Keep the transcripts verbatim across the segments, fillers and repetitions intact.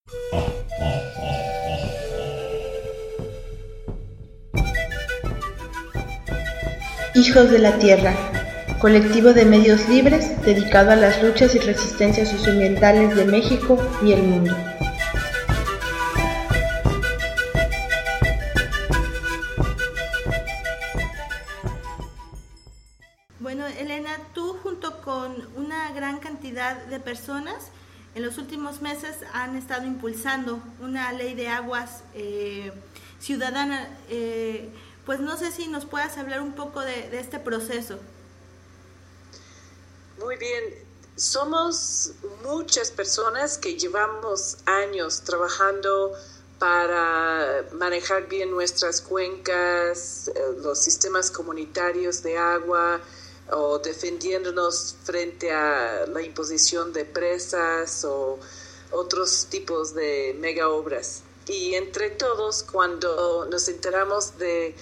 Hijos de la Tierra, colectivo de medios libres dedicado a las luchas y resistencias socioambientales de México y el mundo. Bueno, Elena, tú junto con una gran cantidad de personas en los últimos meses han estado impulsando una ley de aguas eh, ciudadana. Eh, pues no sé si nos puedas hablar un poco de, de este proceso. Muy bien, somos muchas personas que llevamos años trabajando para manejar bien nuestras cuencas, los sistemas comunitarios de agua, o defendiéndonos frente a la imposición de presas o otros tipos de mega obras. Y entre todos, cuando nos enteramos de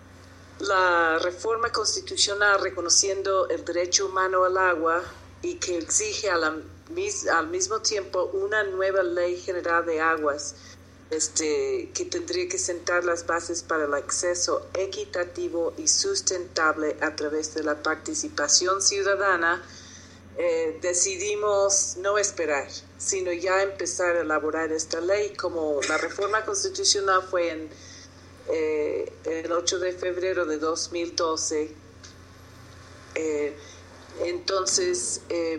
la reforma constitucional reconociendo el derecho humano al agua y que exige a la, al mismo tiempo una nueva ley general de aguas, Este, que tendría que sentar las bases para el acceso equitativo y sustentable a través de la participación ciudadana, eh, decidimos no esperar, sino ya empezar a elaborar esta ley. Como la reforma constitucional fue en eh, el ocho de febrero de dos mil doce, eh, entonces eh,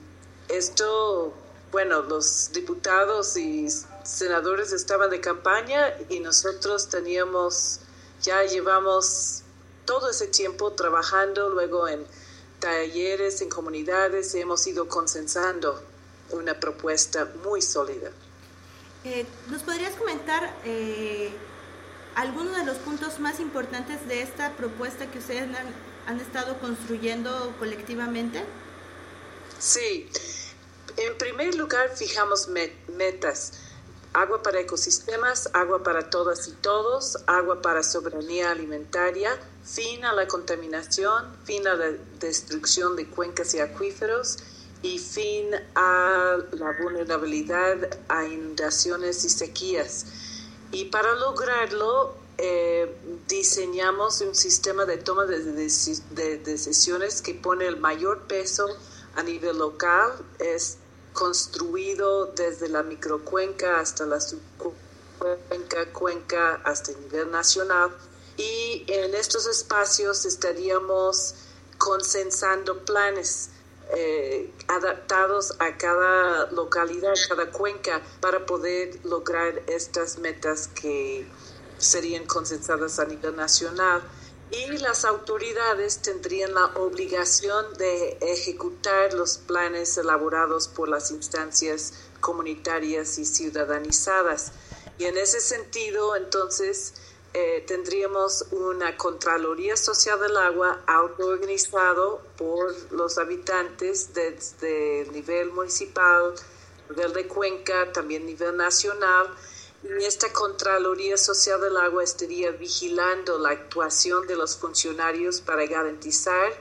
esto, bueno, los diputados y senadores estaban de campaña y nosotros teníamos, ya llevamos todo ese tiempo trabajando, luego en talleres, en comunidades, hemos ido consensando una propuesta muy sólida. Eh, ¿Nos podrías comentar eh, algunos de los puntos más importantes de esta propuesta que ustedes han, han estado construyendo colectivamente? Sí, en primer lugar fijamos met- metas. Agua para ecosistemas, agua para todas y todos, agua para soberanía alimentaria, fin a la contaminación, fin a la destrucción de cuencas y acuíferos y fin a la vulnerabilidad a inundaciones y sequías. Y para lograrlo, eh, diseñamos un sistema de toma de, de, de decisiones que pone el mayor peso a nivel local, es construido desde la microcuenca hasta la subcuenca, cuenca, hasta el nivel nacional. Y en estos espacios estaríamos consensando planes eh, adaptados a cada localidad, cada cuenca, para poder lograr estas metas que serían consensadas a nivel nacional. Y las autoridades tendrían la obligación de ejecutar los planes elaborados por las instancias comunitarias y ciudadanizadas. Y en ese sentido, entonces, eh, tendríamos una Contraloría Social del Agua autoorganizado por los habitantes desde el nivel municipal, nivel de cuenca, también nivel nacional. Y esta Contraloría Social del Agua estaría vigilando la actuación de los funcionarios para garantizar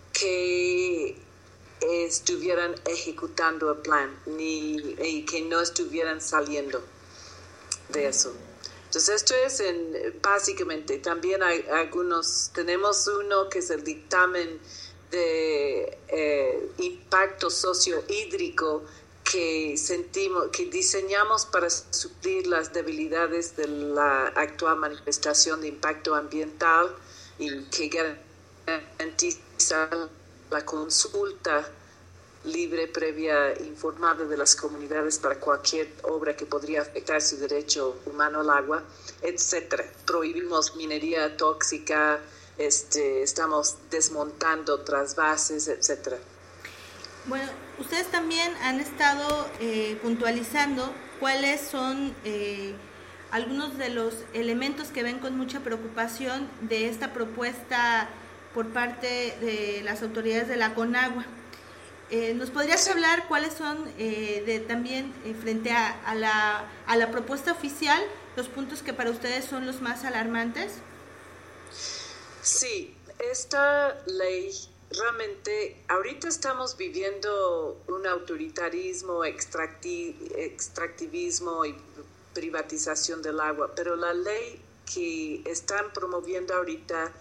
que estuvieran ejecutando el plan ni, y que no estuvieran saliendo de eso. Entonces esto es en, básicamente, también hay algunos, tenemos uno que es el dictamen de eh, impacto sociohídrico que sentimos, que diseñamos para suplir las debilidades de la actual manifestación de impacto ambiental y que garantiza la consulta libre, previa, informada de las comunidades para cualquier obra que podría afectar su derecho humano al agua, etcétera. Prohibimos minería tóxica, este, estamos desmontando trasvases, etcétera. Bueno, ustedes también han estado eh, puntualizando cuáles son eh, algunos de los elementos que ven con mucha preocupación de esta propuesta por parte de las autoridades de la Conagua. Eh, ¿Nos podrías hablar cuáles son eh, de también eh, frente a, a, la, a la propuesta oficial los puntos que para ustedes son los más alarmantes? Sí, esta ley realmente ahorita estamos viviendo un autoritarismo, extracti- extractivismo y privatización del agua, pero la ley que están promoviendo ahorita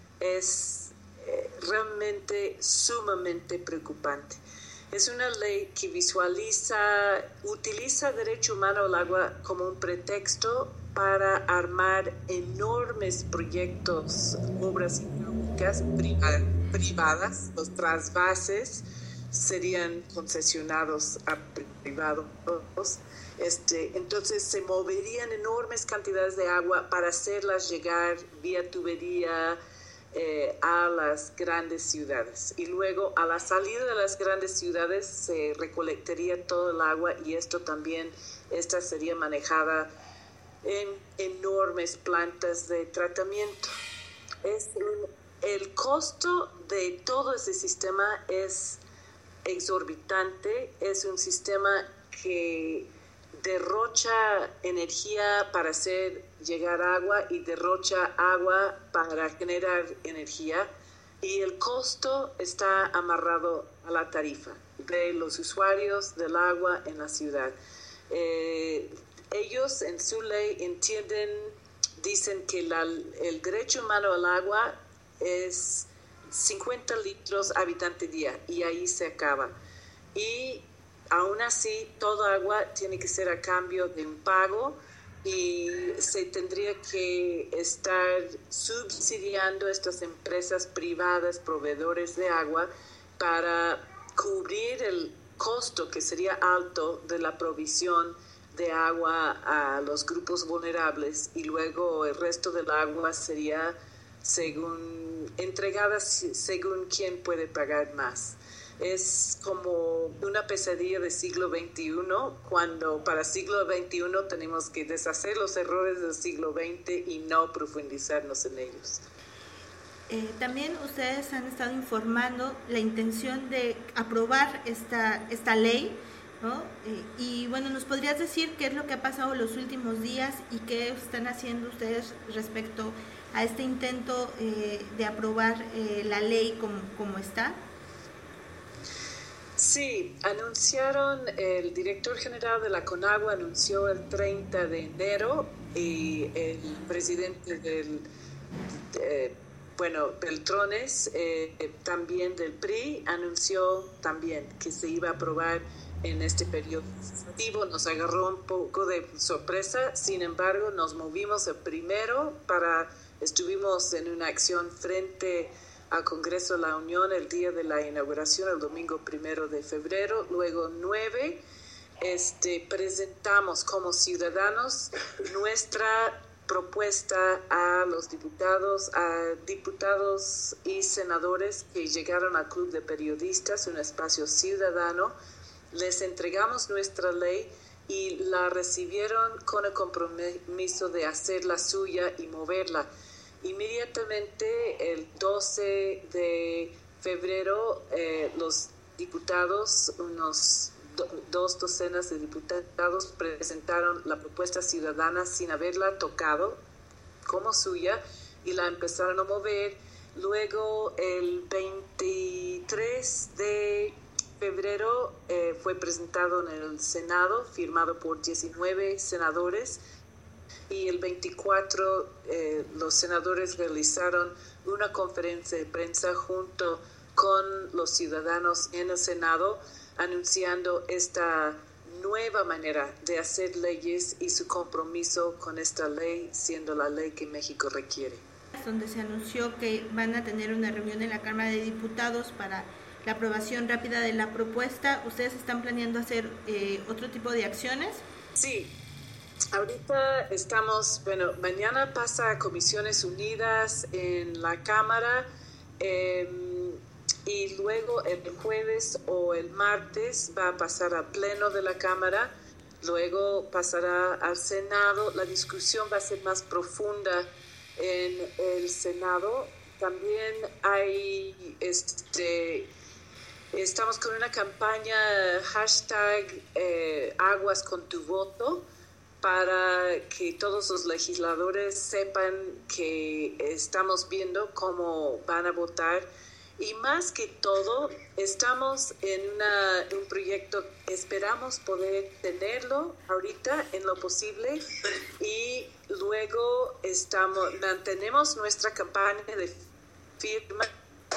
es eh, realmente sumamente preocupante. Es una ley que visualiza, utiliza derecho humano al agua como un pretexto para armar enormes proyectos, obras hidráulicas privadas. Los trasvases serían concesionados a privados. Este, entonces se moverían enormes cantidades de agua para hacerlas llegar vía tubería eh, a las grandes ciudades. Y luego a la salida de las grandes ciudades se recolectaría todo el agua y esto también, esta sería manejada en enormes plantas de tratamiento. Es un, el costo de todo ese sistema es exorbitante, es un sistema que derrocha energía para hacer llegar agua y derrocha agua para generar energía, y el costo está amarrado a la tarifa de los usuarios del agua en la ciudad. Eh, ellos en su ley entienden, dicen que la, el derecho humano al agua es cincuenta litros habitante día y ahí se acaba. Y aún así, todo agua tiene que ser a cambio de un pago y se tendría que estar subsidiando a estas empresas privadas, proveedores de agua, para cubrir el costo que sería alto de la provisión de agua a los grupos vulnerables, y luego el resto del agua sería según entregada según quién puede pagar más. Es como una pesadilla del siglo veintiuno, cuando para el siglo veintiuno tenemos que deshacer los errores del siglo veinte y no profundizarnos en ellos. Eh, también ustedes han estado informando la intención de aprobar esta, esta ley, ¿no? Eh, y bueno, ¿nos podrías decir qué es lo que ha pasado los últimos días y qué están haciendo ustedes respecto a este intento eh, de aprobar eh, la ley como, como está? Sí, anunciaron, el director general de la CONAGUA anunció el treinta de enero y el presidente del, de, bueno, Beltrones, eh, también del P R I, anunció también que se iba a aprobar en este periodo legislativo. Nos agarró un poco de sorpresa, sin embargo, nos movimos el primero para, estuvimos en una acción frente al Congreso de la Unión el día de la inauguración, el domingo primero de febrero. Luego nueve, este, presentamos como ciudadanos nuestra propuesta a los diputados, a diputados y senadores que llegaron al Club de Periodistas, un espacio ciudadano. Les entregamos nuestra ley y la recibieron con el compromiso de hacerla suya y moverla. Inmediatamente, el doce de febrero, eh, los diputados, unos do, dos docenas de diputados, presentaron la propuesta ciudadana sin haberla tocado como suya y la empezaron a mover. Luego, el veintitrés de febrero, eh, fue presentado en el Senado, firmado por diecinueve senadores. Y el veinticuatro, eh, los senadores realizaron una conferencia de prensa junto con los ciudadanos en el Senado, anunciando esta nueva manera de hacer leyes y su compromiso con esta ley, siendo la ley que México requiere. Donde se anunció que van a tener una reunión en la Cámara de Diputados para la aprobación rápida de la propuesta. ¿Ustedes están planeando hacer eh, otro tipo de acciones? Sí. Ahorita estamos, bueno, mañana pasa a Comisiones Unidas en la Cámara eh, y luego el jueves o el martes va a pasar a pleno de la Cámara, luego pasará al Senado. La discusión va a ser más profunda en el Senado. También hay, este, estamos con una campaña hashtag eh, Aguas con tu voto, para que todos los legisladores sepan que estamos viendo cómo van a votar Y más que todo, estamos en una, un proyecto, esperamos poder tenerlo ahorita en lo posible y luego estamos, mantenemos nuestra campaña de firmas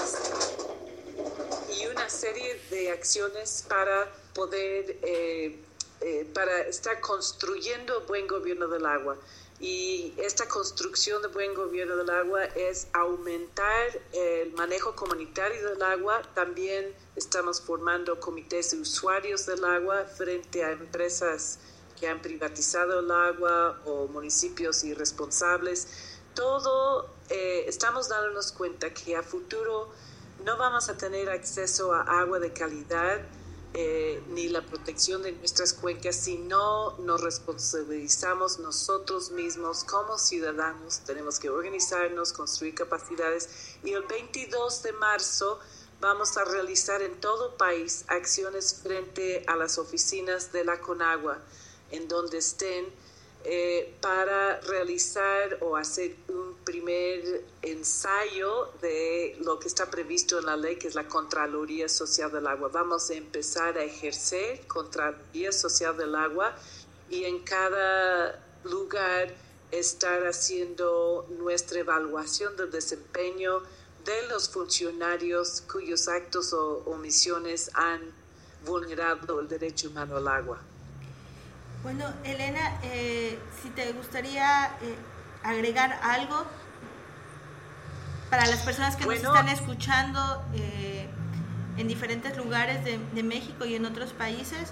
y una serie de acciones para poder, eh, eh, para estar construyendo buen gobierno del agua. Y esta construcción de buen gobierno del agua es aumentar el manejo comunitario del agua. También estamos formando comités de usuarios del agua frente a empresas que han privatizado el agua o municipios irresponsables. Todo, eh, estamos dándonos cuenta que a futuro no vamos a tener acceso a agua de calidad eh, ni la protección de nuestras cuencas si no nos responsabilizamos nosotros mismos como ciudadanos. Tenemos que organizarnos, construir capacidades y el veintidós de marzo vamos a realizar en todo el país acciones frente a las oficinas de la Conagua en donde estén Eh, para realizar o hacer un primer ensayo de lo que está previsto en la ley, que es la Contraloría Social del Agua. Vamos a empezar a ejercer Contraloría Social del Agua y en cada lugar estar haciendo nuestra evaluación del desempeño de los funcionarios cuyos actos o omisiones han vulnerado el derecho humano al agua. Bueno, Elena, eh, si te gustaría eh, agregar algo para las personas que bueno, nos están escuchando eh, en diferentes lugares de, de México y en otros países.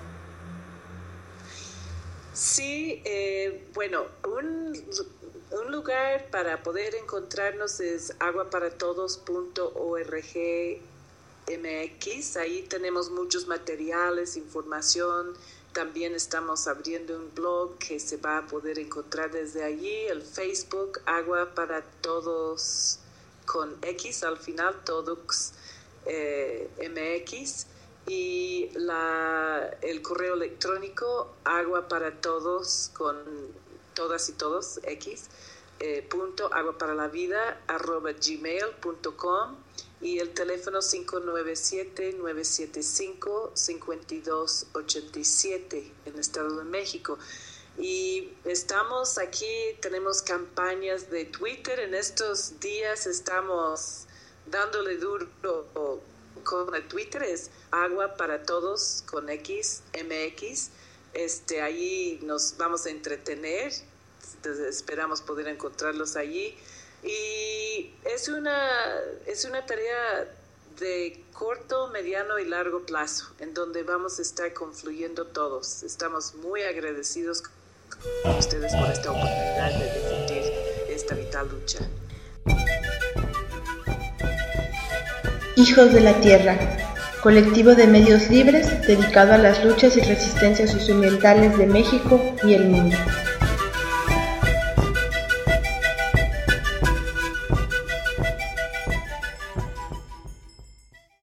Sí, eh, bueno, un, un lugar para poder encontrarnos es agua para todos punto org M X. Ahí tenemos muchos materiales, información. También estamos abriendo un blog que se va a poder encontrar desde allí, el Facebook, Agua para Todos con X al final, Todos eh, M X, y la, el correo electrónico agua para todos con todas y todos X, eh, punto agua para la vida arroba gmail punto com. Y el teléfono cinco nueve siete, nueve siete cinco, cinco dos ocho siete en el Estado de México. Y estamos aquí, tenemos campañas de Twitter. En estos días estamos dándole duro con el Twitter. Es Agua para Todos con X, M X. Este, ahí nos vamos a entretener. Entonces, esperamos poder encontrarlos allí. Y es una, es una tarea de corto, mediano y largo plazo, en donde vamos a estar confluyendo todos. Estamos muy agradecidos con ustedes por esta oportunidad de defender esta vital lucha. Hijos de la Tierra, colectivo de medios libres dedicado a las luchas y resistencias socioambientales de México y el mundo.